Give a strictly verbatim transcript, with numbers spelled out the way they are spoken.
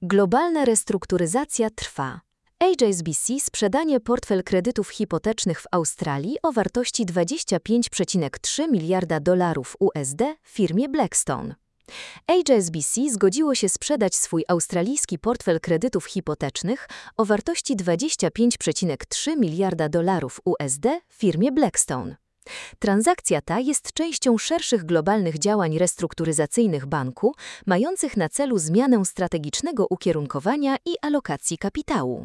Globalna restrukturyzacja trwa. H S B C sprzedanie portfel kredytów hipotecznych w Australii o wartości dwadzieścia pięć przecinek trzy miliarda dolarów U S D firmie Blackstone. H S B C zgodziło się sprzedać swój australijski portfel kredytów hipotecznych o wartości dwadzieścia pięć przecinek trzy miliarda dolarów U S D firmie Blackstone. Transakcja ta jest częścią szerszych globalnych działań restrukturyzacyjnych banku, mających na celu zmianę strategicznego ukierunkowania i alokacji kapitału.